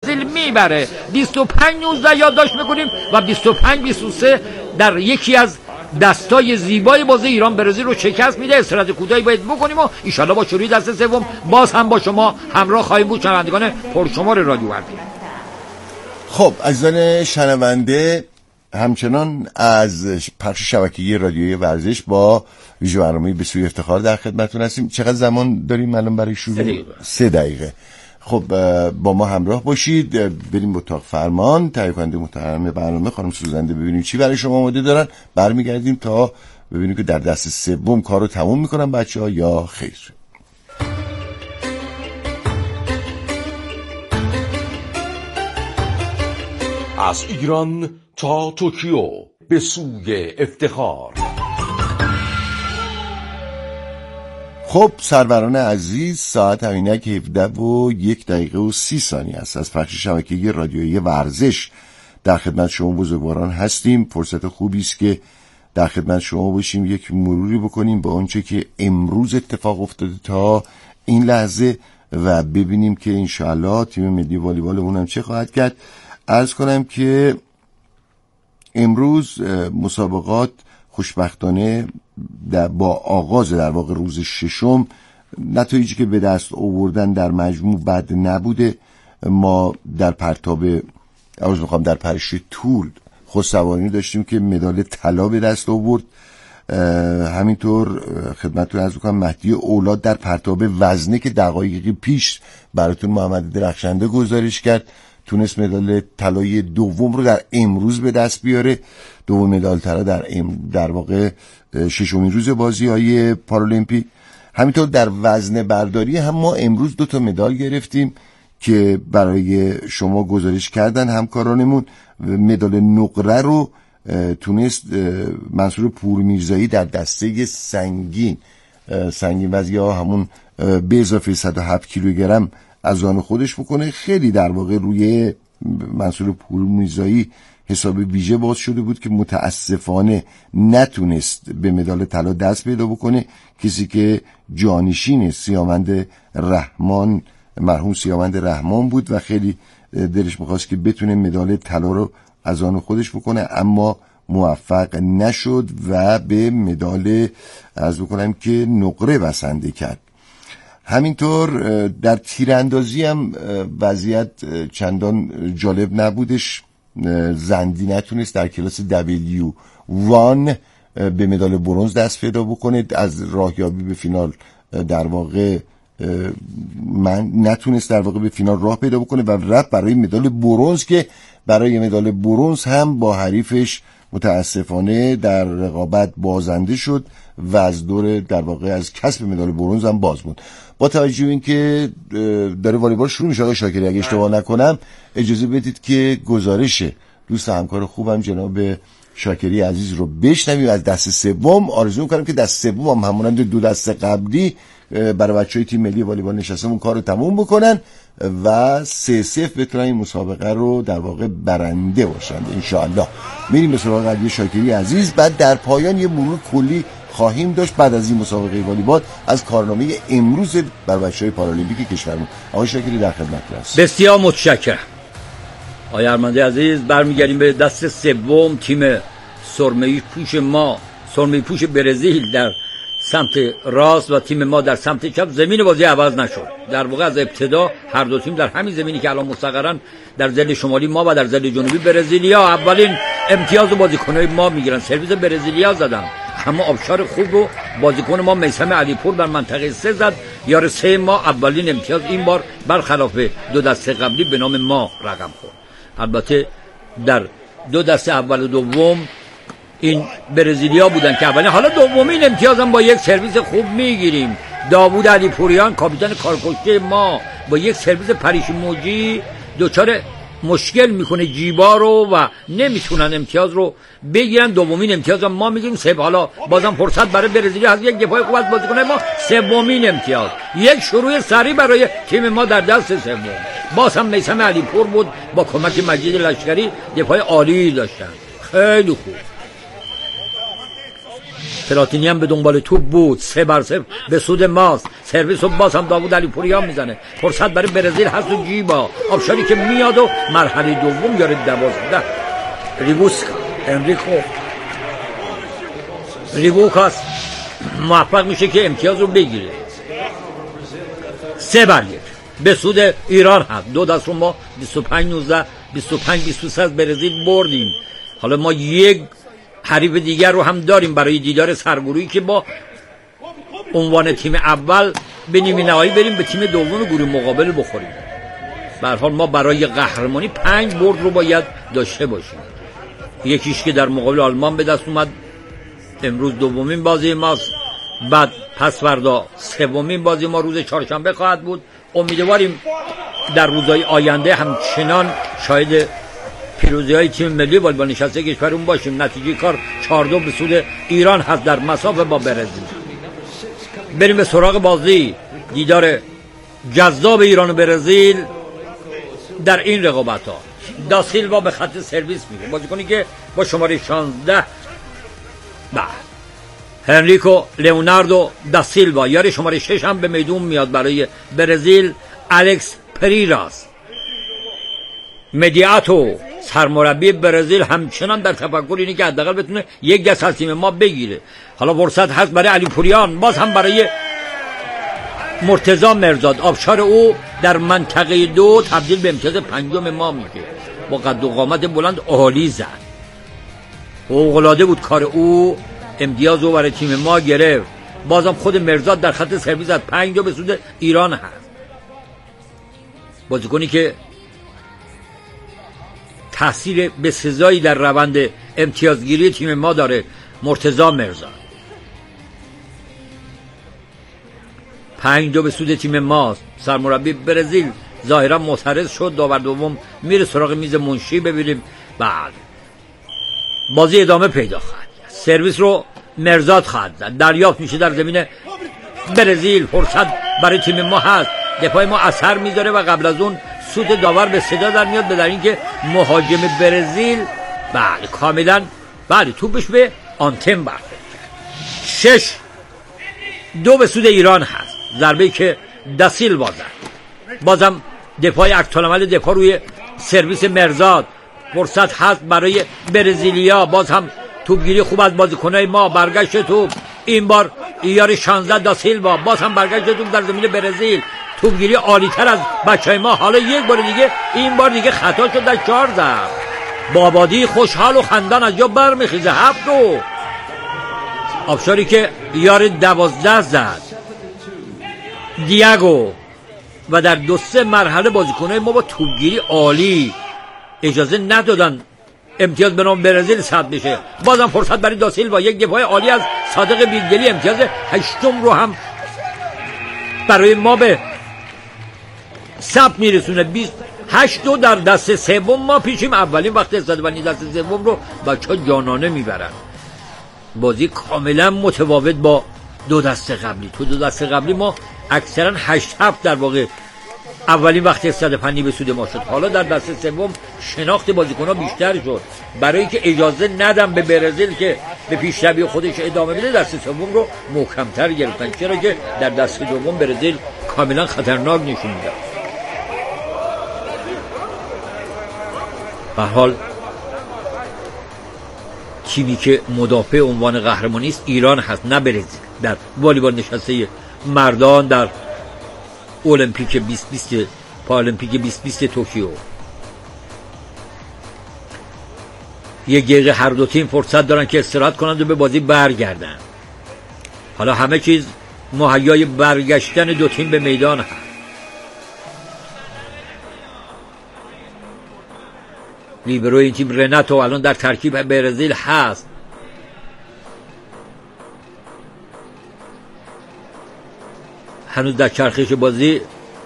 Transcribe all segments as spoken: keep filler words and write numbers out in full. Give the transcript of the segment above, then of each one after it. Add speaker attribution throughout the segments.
Speaker 1: برزیل میبره. بیست و پنج نوزده یادداشت میکنیم و بیست و پنج بیست و سه در یکی از دستای زیبای بازی ایران برزیل رو شکست میده. استراحت کوتاهی باید بکنیم و ان شاءالله با شروع دست سوم باز هم با شما همراه خواهیم بود. شنوندگان پرشمار رادیو ورزش.
Speaker 2: خب عزیزان شنونده، همچنان از پخش شبکه‌ای رادیویی ورزش با ویژه برنامه به سوی افتخار در خدمتتون هستیم. چقدر زمان داریم الان برای شروع؟ سه دقیقه. سه دقیقه. خب با ما همراه باشید، بریم به اتاق فرمان. تهیه کننده محترم برنامه خانم سوزنده ببینیم چی برای شما آماده دارن. برمیگردیم تا ببینیم که در دست سوم کارو تموم میکنن بچه‌ها یا خیر.
Speaker 3: از ایران تا توکیو به سوی افتخار.
Speaker 2: خب سروران عزیز، ساعت همینک هفده و یک دقیقه و سی ثانیه است. از پخش شبکه‌ای رادیویی ورزش در خدمت شما بزرگواران هستیم. فرصت خوبی است که در خدمت شما باشیم، یک مروری بکنیم به آنچه که امروز اتفاق افتاده تا این لحظه و ببینیم که انشاءالله تیم ملی والیبال اونم چه خواهد کرد. عرض کنم که امروز مسابقات خوشبختانه با آغاز در واقع روز ششم نتایجی که به دست آوردن در مجموع بد نبوده. ما در پرتاب عرض میخوام در پرش طول خودسواری داشتیم که مدال طلا به دست آورد. همینطور خدمتتون عرض میکنم مهدی اولاد در پرتاب وزنه که دقایقی پیش براتون محمد درخشنده گزارش کرد تونست مدال طلای دوم رو در امروز به دست بیاره. دوم مدال طلا در ام در واقع ششمین روز بازی‌های پارالمپیک. همینطور در وزن برداری هم ما امروز دو تا مدال گرفتیم که برای شما گزارش کردن همکارانمون. مدال نقره رو تونست منصور پورمیرزایی در دسته سنگین سنگین وزنی ها همون به اضافه صد و هفت کیلوگرم از آن خودش بکنه. خیلی در واقع روی منصور پورمیرزایی حساب ویژه باز شده بود که متاسفانه نتونست به مدال طلا دست پیدا بکنه. کسی که جانشین سیامند رحمان مرحوم سیامند رحمان بود و خیلی دلش می‌خواست که بتونه مدال طلا رو از آن خودش بکنه اما موفق نشد و به مدال عرض بکنم که نقره بسنده کرد. همینطور در تیراندازی هم وضعیت چندان جالب نبودش. زندی نتونست در کلاس دبلیو وان به مدال برنز دست پیدا بکنه. از راهیابی به فینال در واقع من نتونست در واقع به فینال راه پیدا بکنه و رفت برای مدال برنز که برای مدال برنز هم با حریفش متاسفانه در رقابت بازنده شد و از دور در واقع از کسب مدال برنز هم باز موند. با توجه به اینکه داره والیبال شروع میشه آقای شاکری اگه اشتباه نکنم اجازه بدید که گزارش دوست همکار خوبم جناب شاکری عزیز رو بشنویم از دست سوم. آرزو می‌کنم که دست سوم هم همونند دو دست قبلی برای بچهای تیم ملی والیبال نشستمون کارو تموم بکنن و سه صفر بتونن این مسابقه رو در واقع برنده باشن ان شاء الله. میریم به سراغ علی شاکری عزیز. بعد در پایان یه مرور کلی خواهیم داشت بعد از این مسابقه والیبال از کارنامه امروز برای بچهای پارالمپیک کشورمون. آقای شاکری در خدمتتون هستم.
Speaker 1: بسیار متشکرم. آقای ارمنده عزیز، برمیگردیم به دست سوم. تیم سرمه‌ای پوش ما، سرمه‌ای پوش برزیل در سمت راست و تیم ما در سمت چپ. زمین بازی عوض نشد. در واقع از ابتدا هر دو تیم در همین زمینی که الان مستقرن در ضد شمالی ما و در ضد جنوبی برزیلیا اولین امتیاز بازیکن‌های ما میگیرن. سرویس برزیلیا زدن اما آبشار خوب رو بازیکن ما میثم علیپور در منطقه سه زد. یار سه ما اولین امتیاز این بار برخلاف دو دسته قبلی به نام ما رقم خورد. البته در دو دسته اول و دوم این برزیلیا بودن که اولین، حالا دومین امتیاز هم با یک سرویس خوب میگیریم. داوود علیپوریان کاپیتان کارکشته ما با یک سرویس پریش موجی دوچار مشکل میکنه جیبا رو و نمیتونن امتیاز رو بگیرن. دومین امتیاز هم ما میگیریم. سه حالا بازم فرصت برای برزیلیا از یک دفاع خوب از بازیکن ما. سومین امتیاز، یک شروع سریع برای تیم ما در دست سوم. باز هم میثم علیپور بود با کمک مجید لشکری دفاع عالی داشتن. خیلی خوب. پلاتینی هم به دنبال توپ بود. سه بر صفر به سود ماست. سرویس رو باز هم داوود علی پوریان میزنه. فرصت برای برزیل هست و جیبا آبشاری که میاد و مرحله دوم یاره دوازده ریبوسکا انریکو ریبوکاس موفق میشه که امتیاز رو بگیره. سه بر یک به سود ایران هست. دو دست رو ما بیست و پنج نوزده بیست و پنج بیست و سه از برزیل بردیم. حالا ما یک حریف دیگر رو هم داریم برای دیدار سرگروهی که با عنوان تیم اول به نیمه نهایی بریم به تیم دوم گروه مقابل بخوریم. به هر حال ما برای قهرمانی پنج برد رو باید داشته باشیم. یکیش که در مقابل آلمان به دست اومد امروز دومین بازی ماست، بعد پس فردا سومین بازی ما روز چهارشنبه خواهد بود. امیدواریم در روزهای آینده همچنان شاهد پیروزی های تیم ملی والیبال نشسته کشورمون باشیم. نتیجه کار چهار دو به سود ایران هست در مسافه با برزیل. بریم به سراغ بازی دیدار جذاب ایران و برزیل در این رقابت ها. دا سیلوا به خط سرویس میره، بازیکنی که با شماره شانزده با هنریکو لئوناردو دا سیلوا، یاری شماره شش هم به میدون میاد برای برزیل. الکس پریراس مدیاتو سرمربی برزیل همچنان در تفکر اینه که حداقل بتونه یک دست از تیم ما بگیره. حالا فرصت هست برای علی پوریان، باز هم برای مرتضی مرزاد. آبشار او در منطقه دو تبدیل به امتیاز پنجم ما میشه. با قد و قامت بلند عالی زد، فوق‌العاده بود کار او. امتیاز رو برای تیم ما گرفت. بازم خود مرزاد در خط سرویس از پنج دو به سود ایران هست. بازیکنی که تاثیر بسزایی در روند امتیازگیری تیم ما داره، مرتضی مرزاد. پنج دو به سود تیم ماست. سرمربی برزیل ظاهرا معترض شد. داور دوم میره سراغ میز منشی. ببینیم بعد بازی ادامه پیدا خواهد. سرویس رو مرزاد خواهد زد. دریافت میشه در زمین برزیل. فرصت برای تیم ما هست. دفاع ما اثر میذاره و قبل از اون سود داور به صدا در میاد، به در اینکه مهاجم برزیل بله کاملا بله توپش به آنتن برخورد کرد. شش دو به سود ایران هست. ضربه‌ای که دا سیلوا زد. بازم دفاع اکتالعمل دفاع روی سرویس مرزاد. فرصت هست برای برزیلیا. باز هم توپگیری خوب از بازیکنای ما. برگشت توپ این بار یار شانزده دا سیلوا. باز هم برگشت توپ در زمین برزیل. توپگیری عالی تر از بچهای ما. حالا یک بار دیگه این بار دیگه خطا شد در چهار ضرب. بابادی خوشحال و خندان از جا برمیخیزه. هفت دو آبشاری که یار دوازده زد دیاگو. و در دو سه مرحله بازیکنای ما با توپگیری عالی اجازه ندادن امتیاز به نام برزیل ثبت بشه. بازم فرصت برای دا سیلوا. یک دفاع عالی از صادق بیلگلی. امتیاز هشتم رو هم برای ما به ثبت میرسونه. بیست هشت دو در دست سوم ما پیشیم. اولین وقت استفاده دست سوم رو بچه‌ها جانانه میبرن. بازی کاملا متفاوت با دو دست قبلی. تو دو دست قبلی ما اکثرا هشت هفت در واقع اولین وقت استفاده فنی به سود ما شد. حالا در دست سوم شناخت بازیکن‌ها بیشتر شد. برای اینکه اجازه ندم به برزیل که به پیشروی خودش ادامه بده، دست سوم رو محکم‌تر گرفتن. چرا که در دست دوم برزیل کاملا خطرناک نشون میداد. به هر حال تیمی که مدافع عنوان قهرمانی است ایران هست، نه برزیل. در والیبال نشسته مردان در المپیک بیست بیست پارالمپیک بیست بیست توکیو. یک دقیقه هر دو تیم فرصت دارن که استراحت کنند و به بازی برگردن. حالا همه چیز مهیای برگشتن دو تیم به میدان هست. لیبرو این تیم رناتو الان در ترکیب برزیل هست. هنوز در چرخش بازی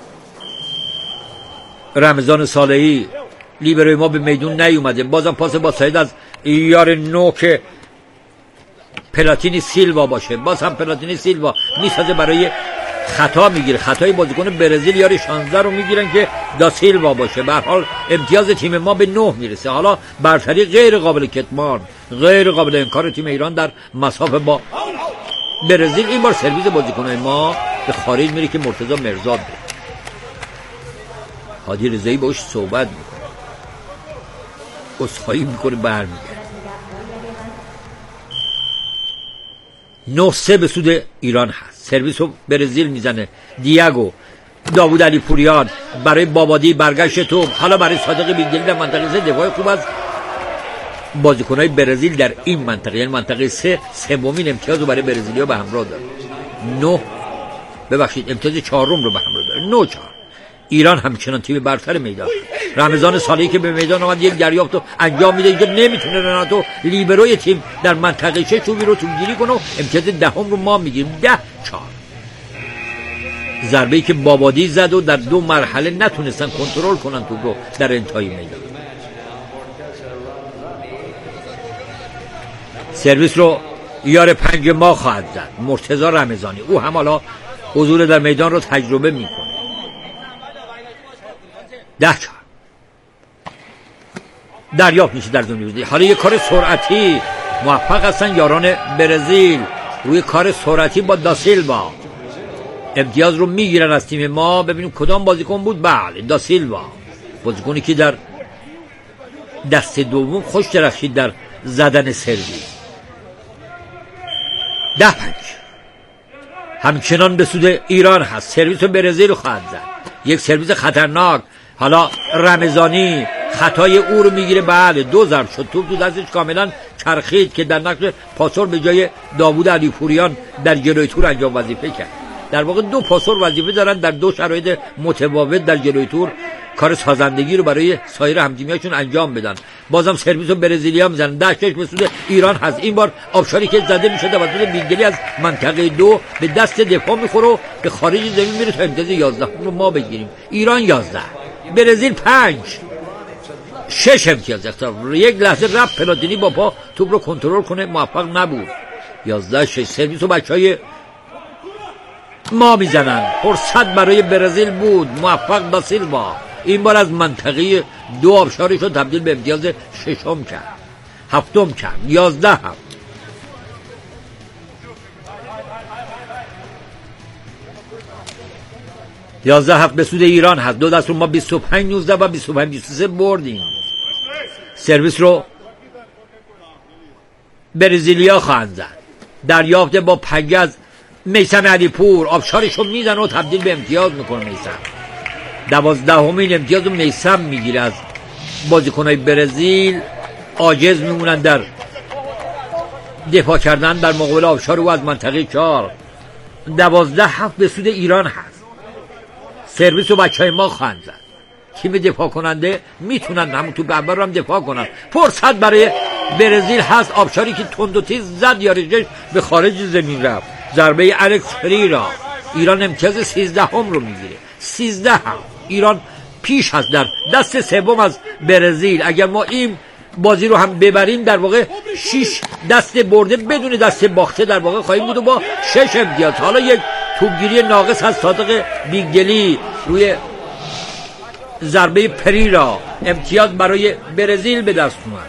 Speaker 1: رمضان صالحی لیبروی ما به میدون نیومده. بازم پاس با سعید از یار نو که پلاتینی سیلوا باشه. باز هم پلاتینی سیلوا میسازه برای خطا میگیره. خطای بازیکن برزیل یاری شانزده رو میگیرن که دا سیلوا باشه. به هر حال امتیاز تیم ما به نه میرسه. حالا برتری غیر قابل کتمان، غیر قابل انکار تیم ایران در مسافه با برزیل. این بار سرویس بازیکنای ما به خارج میره که مرتضی مرزاد بود. هادی رضایی باش صحبت میکنه، عذرخواهی میکنه، برمیگرده. نه سه به سود ایران هست. سرویس رو برزیل میزنه. دیاگو، داوود علی پوریان برای بابادی، برگشت توپ، حالا برای صادق بیگلی در منطقه سه. دفاع خوب از بازیکنهای برزیل در این منطقه، یعنی منطقه سه، سومین امتیاز رو برای برزیلیا به همراه داره. نه ببخشید امتیاز چهارم رو به همراه داره. نه چهار. ایران همچنان تیم برتر میدان. رمضان صالحی که به میدان آمد یک دریافت رو انجام میده، اینجا نمیتونه رناتو لیبروی تیم در منطقه شش توپی رو توپگیری کنه و امتیاز دهم رو ما میگیریم. ده چهار. ضربه‌ای که بابادی زد و در دو مرحله نتونستن کنترل کنن توپ رو در انتهای میدان. سرویس رو یار پنج ما خواهد زد مرتضی رمضانی. او هم حالا حضور در میدان رو تجربه میکنه. ده چهار. دریافت میشه در زمین. حالا یه کار سرعتی موفق هستن یاران برزیل روی کار سرعتی با داسیلوا. امتیاز رو میگیرن از تیم ما. ببینیم کدام بازیکن بود. بله داسیلوا، بازیکنی که در دست دوم خوش درخشید در زدن سرویس. ده پنج. همچنان به سود ایران هست. سرویس برزیل خواهد زد. یک سرویس خطرناک. حالا رمضانی خطای او رو میگیره. بله دو ضرب شد. توپ تو دستش کاملا چرخید که در نقش پاسور به جای داوود علی پوریان در جلوی تور انجام وظیفه کرد. در واقع دو پاسور وظیفه دارن در دو شرایط متفاوت در جلوی تور کار سازندگی رو برای سایر همتیمیاشون انجام بدن. بازم سرویس و برزیلیا میزنن. ده شش به سود ایران هست. این بار آبشاری که زده میشه توسط بیگلی از منطقه دو به دست دفاع میخوره و به خارج زمین میره تا امتیاز یازده رو ما بگیریم. ایران یازده، برزیل پنج. شش امتیاز اختلاف. یک لحظه رفت پلاتینی با پا توپ رو کنترل کنه، موفق نبود. یازده شش. سرویس و بچهای ما میزنن. فرصت برای برزیل بود، موفق دا سیلوا این بار از منطقه دو آبشارش رو تبدیل به امتیاز ششم کرد، هفتم کرد. یازده هم. یازده هفت به سود ایران هست. دو دست رو ما بیست و پنج نوزده و بیست و پنج بیست و سه بردیم. سرویس رو برزیلیا خواهند زد. دریافت با پنجه از میثم علی پور. آبشارش رو میزن و تبدیل به امتیاز میکنه میثم. دوازدهمین امتیاز رو میثم میگیره از بازیکنهای برزیل. عاجز میمونن در دفاع کردن در مقابل آبشار او از منطقه چهار. دوازده هفت به سود ایران هست. سرویس و بچه های ما خواهند زد. تیم دفاع کننده میتونن همون تو اول رو هم دفاع کنن. فرصت برای برزیل هست. آبشاری که تند و تیز زد یاریش به خارج زمین رفت. ضربه الکس فریرا. ایران امتیاز سیزده هم رو میگیره. سیزده هم. ایران پیش هست در دست سوم از برزیل. اگر ما این بازی رو هم ببریم در واقع شش دست برده بدون دست باخته در واقع خواهیم بود و با شش امتیاز. حالا یک توپگیری ناقص از صادق بیگلی روی ضربه پریرا. امتیاز برای برزیل به دست اومد.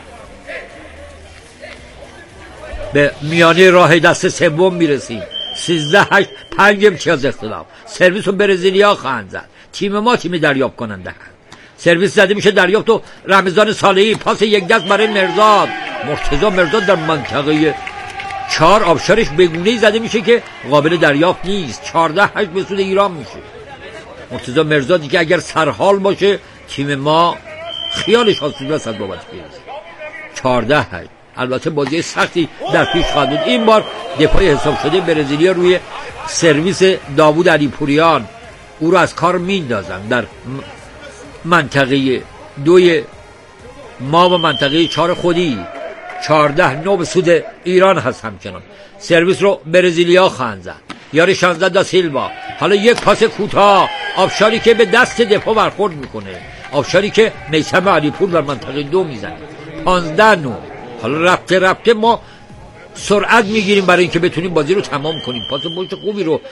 Speaker 1: به میانه راه دست سوم میرسیم. سیزده هشت. پنج امتیاز اختلاف. سرویس و برزیلیا خواهند زد. تیم ما تیم دریافت کننده هست. سرویس زده میشه. دریافت و رمضان صالحی. پاس یک دست برای مرزاد. مرتضی مرزاد در منطقه چهار آبشارش بگونه‌ای زده میشه که قابل دریافت نیست. چهارده هشت به سود ایران میشه. مرتضی مرزادی که اگر سرحال باشه تیم ما خیالش آسوده است از بابت پیروزی. چهارده هشت. البته بازی سختی در پیش خواهد بود. این بار دفاع حساب شده برزیلیا روی سرویس داوود علی پوریان او رو از کار میندازن. در منطقه دوی ما و منطقه چهار خودی. چهارده نه به سود ایران هست. همچنان سرویس رو برزیلیا خواهند زد. یاری شانزده دا سیلوا. حالا یک پاس کوتاه. آبشاری که به دست دفاع برخورد میکنه. آبشاری که میثم علی پور در منطقه دو میزنه. پانزده نه. حالا رفته رفته ما سرعت میگیریم برای اینکه بتونیم بازی رو تمام کنیم. پاس پشت خوبی رو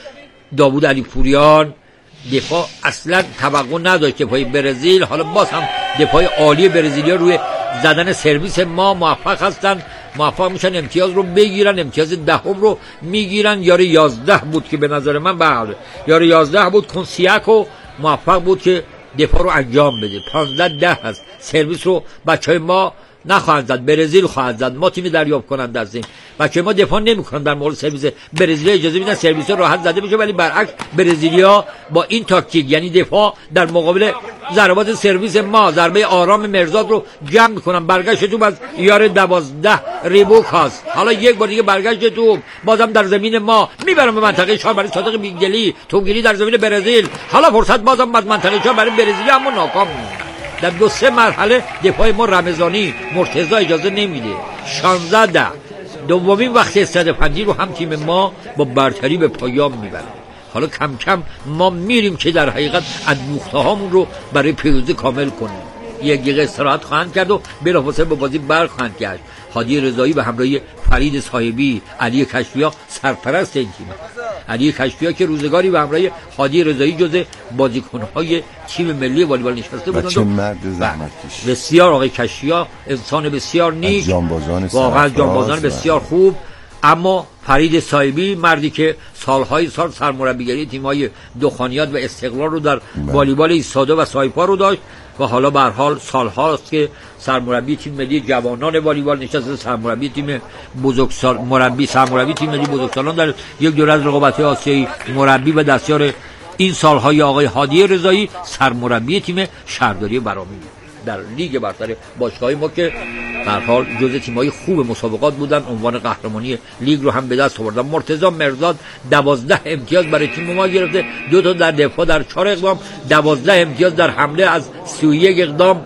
Speaker 1: داوود علی پوریان دفاع اصلا توقع نداشت. دفاع برزیل حالا باز هم دفاع عالی برزیلیا روی زدن سرویس ما موفق هستن، موفق میشن امتیاز رو بگیرن، امتیاز دهم رو میگیرن. یار یازده بود که به نظر من بله یار یازده بود. کنسیاکو موفق بود که دفاع رو انجام بده. پانزده ده هست. سرویس رو بچهای ما نخواهند زد، برزیل خواهد زد. ما تیم دریافت کننده هستیم. بچه ما دفاع نمیکنن در مورد سرویس برزیلیا، اجازه میدن سرویس راحت زده بشه، ولی برعکس برزیلیا با این تاکتیک یعنی دفاع در مقابل ضربات سرویس ما ضربه آرام مرزاد رو جمع میکنن. برگشت توپ از یار دوازده ریبوک هست. حالا یک بار دیگه برگشت توپ بازم در زمین ما میبرم به منطقه چهار برای صادق بیگلی. توپگیری در زمین برزیل. حالا فرصت بازم از منطقه چهار برای برزیل اما ناکام. در دو سه مرحله دفاع ما رمضانی مرتضی اجازه نمیده. شانزده ده دومین وقت استفاده رو هم تیم ما با برتری به پایان میبره. حالا کم کم ما میریم که در حقیقت اندوخته هامون رو برای پیروزی کامل کنیم. یک دقیقه استراحت خواهند کرد و بلافاصله با بازی برخواهند کرد. هادی رضایی به همراه فرید صاحبی، علی کشفیا سرپرست این تیم. علی کشفیا که روزگاری به همراه هادی رضایی جزء بازیکن‌های تیم ملی والیبال نشسته بودند.
Speaker 2: چه مرد زحمتکش.
Speaker 1: بسیار آقای کشفیا انسان بسیار نیک، واقعا جانبازان بسیار خوب. اما فرید صاحبی مردی که سالهای سال سرمربیگری تیم‌های دخانیات و استقلال رو در والیبال ایستاده و سایپا رو داشت و حالا به هر حال سالهاست که سرمربی تیم ملی جوانان والیبال نشسته، سرمربی تیم بزرگسال مربی سرمربی تیم ملی بزرگسالان در یک دوره از رقابت‌های آسیایی، مربی و دستیار این سالهای آقای هادی رضایی سرمربی تیم شهرداری برامی در لیگ برتر باشگاهی ما که به هر حال جزء تیم‌های خوب مسابقات بودن، عنوان قهرمانی لیگ رو هم به دست آوردن. مرتضی مرزاد دوازده امتیاز برای تیم ما گرفته، دو تا در دفاع در چهار اقدام، دوازده امتیاز در حمله از سی و یک اقدام.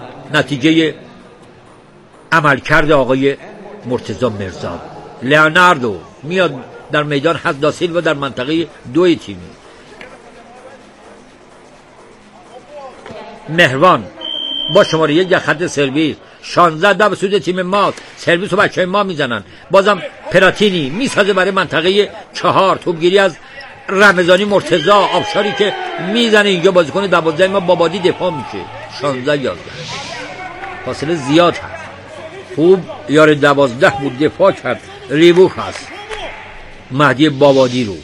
Speaker 1: نتیجه عملکرد آقای مرتضی مرزاد. لئوناردو میاد در میدان، حد دا سیلوا در منطقه دو تیمی. مهربان با شماره یک در خط سرویس. شانزده ده به سود تیم ما، سرویس رو بچه ما میزنن. بازم پراتینی میسازه برای منطقه چهار. توپگیری از رمضانی مرتضی، آبشاری که میزنه اینجا بازیکن دوازده ما با بادی دفاع میشه. شانزده یازده فاصله زیاد هست. خوب یار دوازده بود دفاع کرد. ریبوک هست مهدی بابادی رو.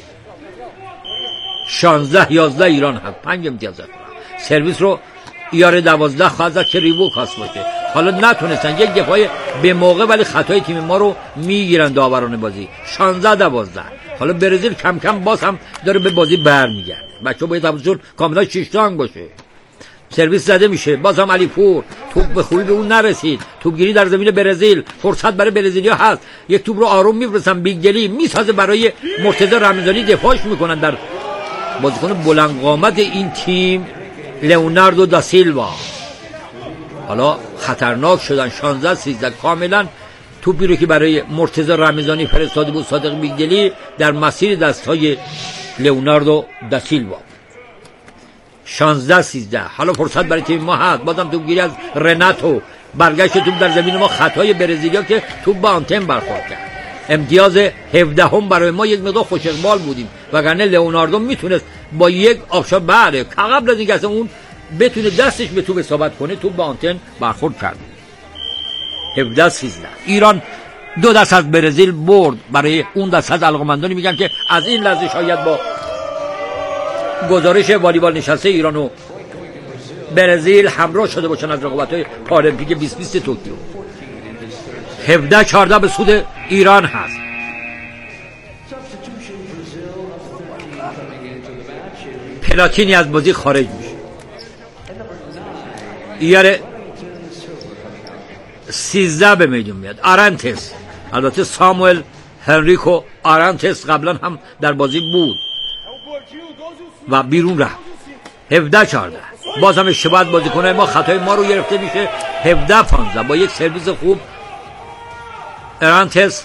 Speaker 1: شانزده یازده ایران هست. پنج امتیاز هست. سرویس رو یار دوازده خواهد زد که ریبوک هست باشه. حالا نتونستن یک دفاع به موقع، ولی خطای تیم ما رو میگیرن داوران بازی. شانزده دوازده. حالا برزیل کم کم باز هم داره به بازی برمیگرده. بچه‌ها باید حواسشون کاملا شش تانگ باشه. سرویس زده میشه. باز هم علی پور توپ به خوبی به اون نرسید. توپگیری در زمین برزیل. فرصت برای برزیلیا هست. یک توپ رو آروم میفرستن. بیگلی میسازه برای مرتضی رمضانی، دفاعش میکنن در بازیکن بلند قامت این تیم لئوناردو دا سیلوا. حالا خطرناک شدن. شانزده سیزده کاملا توپی رو که برای مرتضی رمضانی فرستاده بود صادق بیگلی در مسیر دستهای لئوناردو دا سیلوا. شانزده سیزده. حالا فرصت برای تیم ما هست. بازم توپگیری از رناتو. برگشت توپ در زمین ما، خطای برزیلیا که توپ با آنتن برخورد کرد. امتیاز هفده هم برای ما. یک مقدار خوش اقبال بودیم وگرنه لئوناردو میتونست با یک آبشار بله قبل از اینکه اصلا اون بتونه دستش به توپ اصابت کنه توپ با آنتن برخورد کرد. هفده سیزده. ایران دو دست از برزیل برد. برای اون دست از علاقمندانی میگن که از این لحظه شاید با گزارش والیبال نشسته ایران و برزیل همراه شده باشن از رقابت‌های پارالمپیک بیست بیست توکیو. هفده چهارده به سود ایران هست. پلاتینی از بازی خارج میشه. یاره سیزده به میدون میاد. آرانتس، البته ساموئل هنریکو آرانتس قبلا هم در بازی بود و بیرون رفت. هفده چهارده. باز هم اشتباه بازی کنه ما، خطای ما رو گرفته میشه. هفده پانزده با یک سرویس خوب آرانتس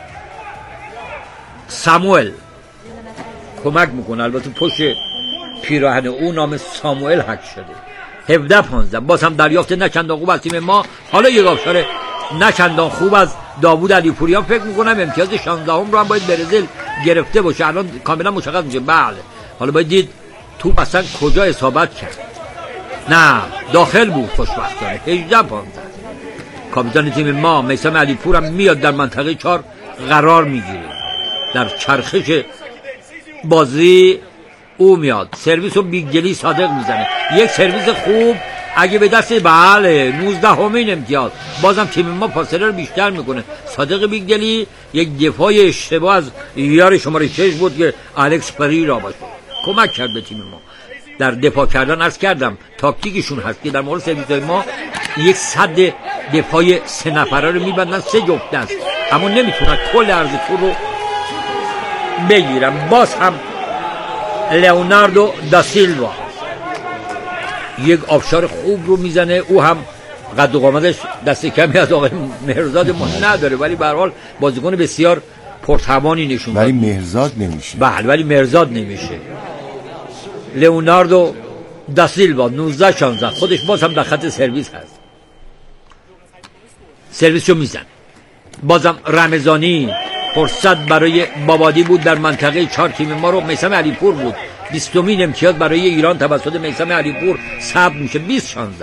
Speaker 1: ساموئل کمک میکنه. البته پشت پیراهن او نام ساموئل حک شده. هفده پانزده. باز هم دریافت نچندان خوب از تیم ما. حالا یک آبشار نچندان خوب از داوود علی پوریان. فکر میکنم امتیاز شانزده هم رو هم باید برزیل گرفته باشه الان کاملا مشخص میشه. بله حالا باید دید توپ اصلا کجا اصابت کرد. نه داخل بود خوشبختانه. هجده پانزده کاپیتان تیم ما میثم علیپور هم میاد در منطقه چهار قرار میگیره. در چرخش بازی او میاد سرویس رو بیگدلی صادق میزنه. یک سرویس خوب اگه به دست بله نوزده همین امتیاز. بازم تیم ما فاصله رو بیشتر میکنه. صادق بیگدلی یک دفاع اشتباه از یار شماره شش بود که الکس پریرا باشه کمک کرد به تیم ما در دفاع کردن. عرض کردم تاکتیکشون هست که در مورد سرویس ما یک صد دفاع سه نفره رو میبندن سه جفت دست اما نمیتونن کل عرض تور رو بگیرن. باز هم لئوناردو دا سیلوا یک آبشار خوب رو میزنه. او هم قد و قامتش دست کمی از آقای مهرزاد ما نداره ولی به هر حال بازیکن بسیار پرتوانی نشون
Speaker 2: ولی مهرزاد نمیشه.
Speaker 1: بله ولی مهرزاد نمیشه. لئوناردو دا سیلوا نوزده شانزده خودش باز هم در خط سرویس هست. سرویس رو میزن. بازم رمضانی فرصت برای بابادی بود در منطقه چهار تیم ما رو میثم علیپور بود. بیستمین امتیاز برای ایران توسط میثم علیپور ثبت میشه. بیست شانزده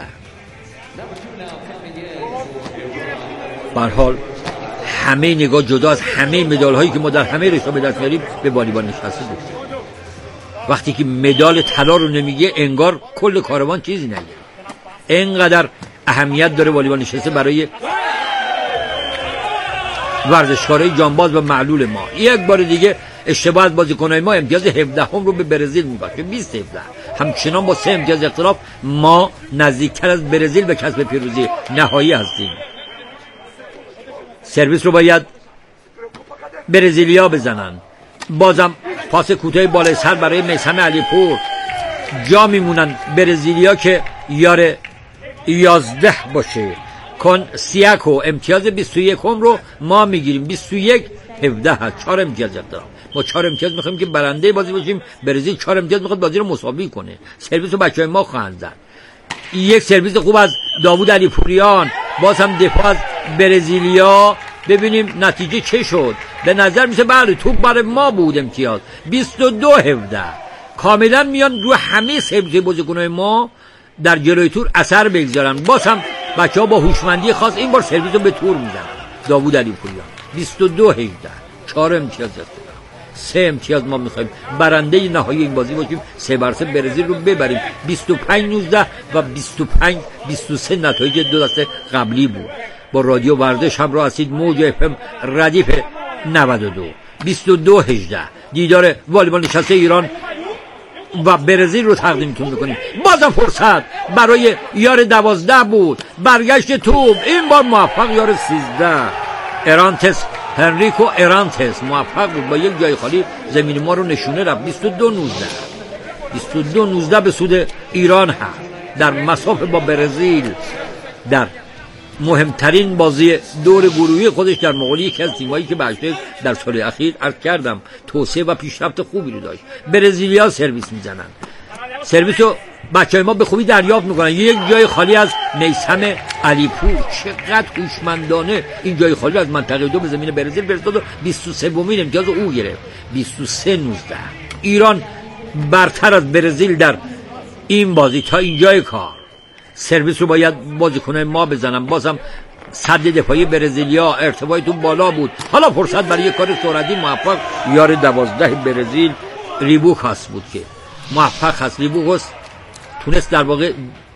Speaker 1: به هر حال همه نگاه جدا از همه مدال هایی که ما در همه رشته به دست میاریم به والیبال نشسته بود. وقتی که مدال طلا رو نمیگه انگار کل کاروان چیزی نگه. اینقدر اهمیت داره والیبال نشسته برای ورزشکارای جانباز و معلول ما. یک بار دیگه اشتباه از بازیکنای ما امتیاز هفده هم رو به برزیل میبخشه. بیست هفده همچنان با سه امتیاز اختلاف ما نزدیکتر از برزیل به کسب پیروزی نهایی هستیم. سرویس رو باید برزیلیا بزنن. بازم پاس کوتاه بالای سر برای میثم علیپور. جا میمونن برزیلیا که یار یازده باشه. کن سیاکو امتیاز بیست و یک رو ما میگیریم. بیست و یک هفده هست. چهار امتیاز دارم. ما چهار امتیاز میخوایم که برنده بازی باشیم. برزیل چهار امتیاز میخواد بازی رو مساوی کنه. سرویس رو بچهای ما خواهند زد. یک سرویس خوب از داوود علیپوریان. باز هم دفاع از برزیلیا. ببینیم نتیجه چه شد. به نظر میشه بله توپ برای ما بود. امتیاز بیست و دو هفده کاملا میان رو همه سرویس بازیکن‌های ما در جلوی تور اثر بگذارن. باز هم بچه‌ها با هوشمندی خاص این بار سرویس رو به تور میزنن. داوود علیپوریان بیست و دو هجده چهار امتیاز داریم. سه امتیاز ما میخوایم برنده نهایی این بازی باشیم. سه بر سه برزیل رو ببریم. بیست و پنج نوزده و بیست و پنج بیست و سه نتایج دو دسته قبلی بود. با رادیو ورزش همراه هستید. موج اف ام ردیف نود و دو. بیست و دو هجده دیدار والیبال نشسته ایران و برزیل رو تقدیمتون میکنیم. بازم فرصت برای یار دوازده بود. برگشت توپ این بار موفق یار سیزده ارانتس هنریکو ارانتس موفق بود با یک جای خالی زمین ما رو نشونه رفت. بیست و دو نوزده بیست و دو نوزده به سود ایران هست در مسافه با برزیل در مهمترین بازی دور گروهی خودش در مقابل یکی از تیمایی که بهشته در سال اخیر عرض کردم توسعه و پیشرفت خوبی رو داشت. برزیلیا سرویس میزنن. سرویس رو بچهای ما به خوبی دریافت میکنن. یک جای خالی از میثم علیپور. چقدر هوشمندانه این جای خالی از منطقه دو به زمین برزیل برسید و بیست و سه امین امتیاز او گرفت. بیست و سه نوزده ایران برتر از برزیل در این بازی تا اینجای کار. سرویس رو باید بازیکنای ما بزنن. بازم صد دفاعی برزیلیا ارتفاعی تو بالا بود. حالا فرصت برای یک کار سرعتی موفق یار دوازده برزیل ریبوکاس بود که موفق هست. ریبوکاس تونست در واقع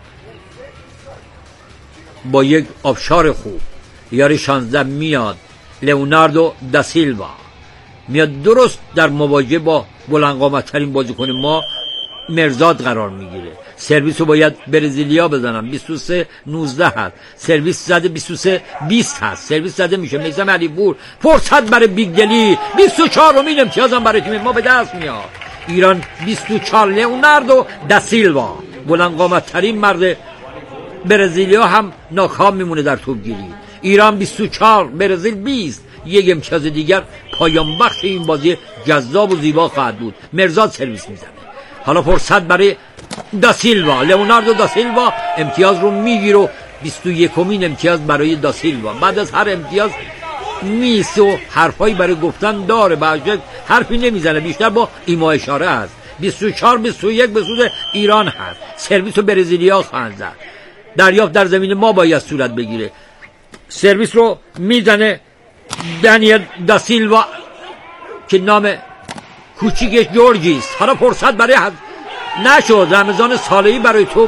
Speaker 1: با یک آبشار خوب یار شانزده میاد. لئوناردو دا سیلوا میاد درست در مواجهه با بلندقامت ترین بازیکن ما مرزاد قرار میگیره. سرویس رو باید برزیلیا بزنن. بیست و سه نوزده هست. سرویس زده بیست و سه بیست هست. سرویس زده میشه. میثم علیپور فرصت برای بیگدلی. بیست و چهار امین امتیاز هم برای تیم ما به دست میاد. ایران بیست و چهار لئوناردو دا سیلوا بلند قامت ترین مرد برزیلیا هم ناکام میمونه در توپگیری. ایران بیست و چهار برزیل بیست. یک امتیاز دیگر پایان بخش این بازی جذاب و زیبا خواهد بود. مرزاد سرویس میزنه. حالا فرصت برای دا سیلوا. لئوناردو دا سیلوا امتیاز رو میگیره. بیست و یک امین امتیاز برای دا سیلوا. بعد از هر امتیاز نیست و حرفایی برای گفتن داره، باشه حرفی نمیزنه، بیشتر با ایما اشاره است. بیست و چهار بیست و یک به سود ایران هست. سرویس رو برزیلیا خواهند زد. دریافت در زمین ما باید صورت بگیره. سرویس رو میزنه دانیل دا سیلوا که نام کوچیکش جورجیست. حالا فرصت برای حد نشد. رمضان صالحی برای تو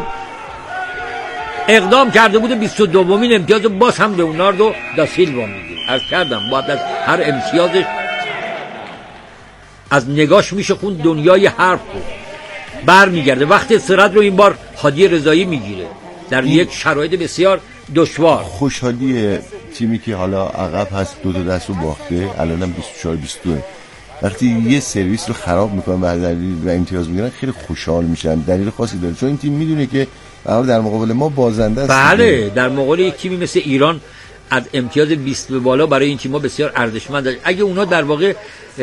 Speaker 1: اقدام کرده بوده، بیست و دومین امتیاز باز هم لئوناردو دا سیلوا میگیره. عرض کردم باید از هر امتیازش از نگاش میشه خون دنیای حرف بود بر میگرده. وقتی استراحت رو این بار هادی رضایی میگیره در یک شرایط بسیار دشوار.
Speaker 2: خوشحالی تیمی که حالا عقب هست دو تا دست رو باخته، الانم بیست و چهار بیست و دو، وقتی یه سرویس رو خراب میکنن و دلیل و امتیاز میگیرن خیلی خوشحال میشن. دلیل خاصی داره، چون این تیم میدونه که در مقابل ما بازنده است.
Speaker 1: بله، در مقابل یک تیمی مثل ایران از امتیاز بیست به بالا برای این تیم‌ها بسیار ارزشمنده. اگه اونا در واقع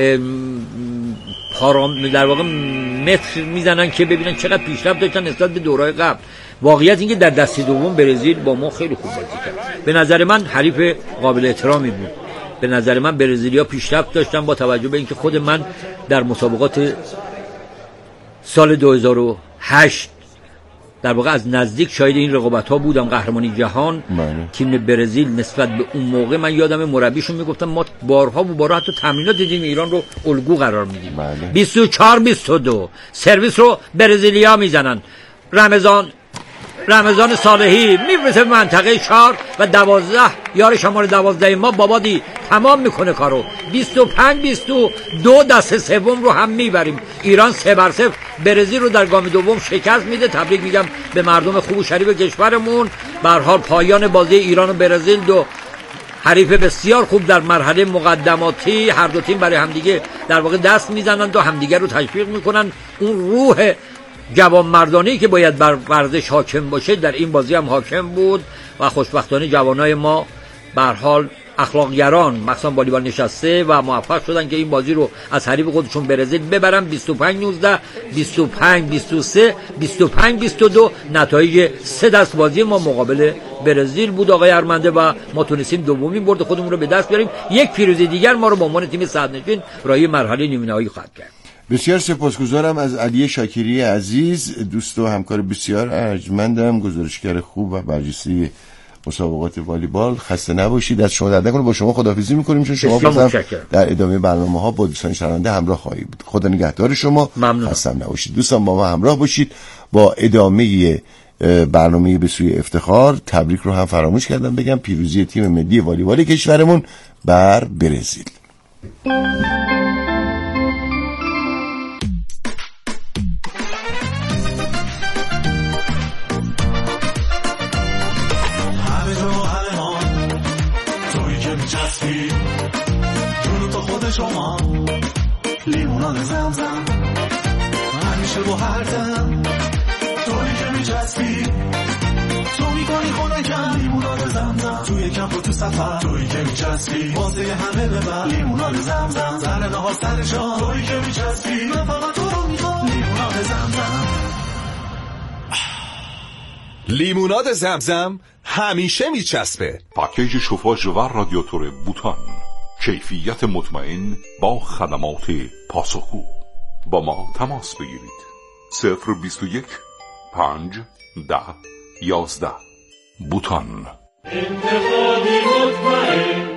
Speaker 1: پارام در واقع متر میزنن که ببینن چقدر پیشرفت داشتن نسبت به دورهای قبل. واقعیت اینکه در دسته دوم برزیل با ما خیلی خوب بازی کرد. به نظر من حریف قابل احترامی بود. به نظر من برزیلیا پیشرفت داشتن با توجه به اینکه خود من در مسابقات سال دو هزار و هشت در واقع از نزدیک شاهد این رقابت‌ها بودم. قهرمانی جهان
Speaker 2: بله.
Speaker 1: تیم برزیل نسبت به اون موقع من یادم مربیشون میگفتن ما بارها و بارها حتی تمرینات دیدیم ایران رو الگو قرار میدیم.
Speaker 2: بله.
Speaker 1: بیست و چهار بیست و دو سرویس رو برزیلیا میزنن. رمضان رمضان صالحی میفرسته به منطقه چهار و دوازده یار شماره دوازده ما بابادی تمام میکنه کارو. بیست و پنج بیست و دو دست سوم رو هم میبریم. ایران سه بر صفر برزیل رو در گام دوم شکست میده. تبریک میگم به مردم خوب و شریف کشورمون. به هر حال پایان بازی ایران و برزیل، دو حریف بسیار خوب در مرحله مقدماتی، هر دو تیم برای همدیگه در واقع دست میزنن و همدیگه رو تشویق میکنن. اون روح جوان مردانی که باید بر ورزش حاکم باشه در این بازی هم حاکم بود و خوشبختانه جوانای ما به هر حال اخلاقگران مخصوصا والیبال نشسته و موفق شدن که این بازی رو از حریف خودشون برزیل ببرن. بیست و پنج نوزده بیست و پنج بیست و سه بیست و پنج بیست و دو نتایج سه دست بازی ما مقابل برزیل بود آقای ارمنده و ما تونستیم دومین برد خودمون رو به دست بیاریم. یک پیروزی دیگر ما رو به عنوان تیم صدرنشین راهی مرحله نیمه نهایی خواهد کرد.
Speaker 2: بسیار سپاسگزارم از علی شاکری عزیز، دوست و همکار بسیار ارجمندم، گزارشگر خوب و برجسته مسابقات والیبال. خسته نباشید، از شما درد نکنه. با شما خداحافظی می‌کنیم چون شما بازم در ادامه برنامه‌ها با دوستان شنونده همراه خواهید بود. خدا نگهدار شما. خسته نباشید. دوستان با ما همراه باشید با ادامه برنامه به سوی افتخار. تبریک رو هم فراموش کردم بگم، پیروزی تیم ملی والیبال کشورمون بر برزیل.
Speaker 4: شما لیموناد زمزم همیشه با هر دم توی که میچسبی تو میکنی خونکم لیموناد زمزم توی کمپ و تو سفر توی که میچسبی واسه همه ببر لیموناد زمزم سر نهار سر شام توی که میچسبی من فقط تو رو میخوام لیموناد زمزم.
Speaker 5: لیموناد زمزم همیشه میچسبه.
Speaker 3: پاکیج شوفاژ و رادیاتور بوتان، کیفیت مطمئن با خدمات پاسخگو. با ما تماس بگیرید. صفر بیست و یک پنج ده یازده. بوتان.
Speaker 4: انتخابی مطمئن.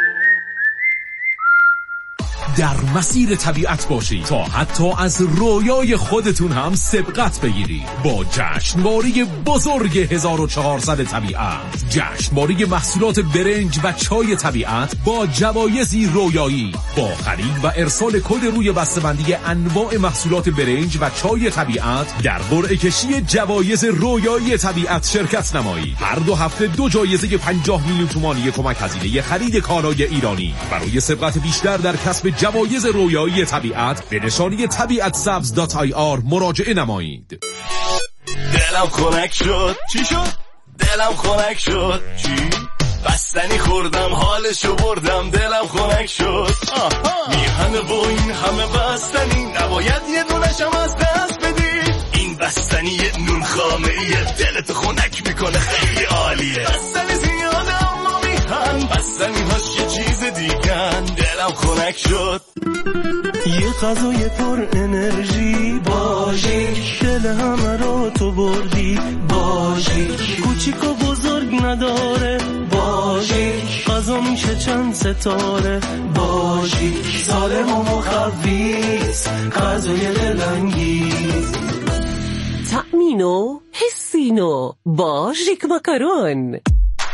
Speaker 5: در مسیر طبیعت باشید تا حتی از رویای خودتون هم سبقت بگیرید با جشنواره بزرگ هزار و چهارصد طبیعت. جشنواره محصولات برنج و چای طبیعت با جوایزی رویایی. با خرید و ارسال کد روی بسته‌بندی انواع محصولات برنج و چای طبیعت در قرعه کشی جوایز رویایی طبیعت شرکت نمایید. هر دو هفته دو جایزه پنجاه میلیون تومانی کمک هزینه خرید کالای ایرانی. برای سبقت بیشتر در کسب جوایز رویایی طبیعت به نشانی طبیعت سبز دات آی آر مراجعه نمایید.
Speaker 4: دلم خنک شد. چی شد؟ دلم خنک شد. چی؟ بستنی خوردم حالشو بردم دلم خنک شد. میهنه و این همه بستنی نباید یه دونشم از دست بدی. این بستنی نون خامه ایه دلت خنک میکنه خیلی عالیه. بستنی زیاده اما میهن بستنی هاش یه چیز دیگه خنک شد. یه غذای پر انرژی باژیک، دل همه رو تو بردی باژیک، کوچیک و بزرگ نداره باژیک، غذا میشه چند ستاره باژیک، سالم و مخویز غذای دلانگیز.
Speaker 6: تأمینو حسینو باژیک ماکارون.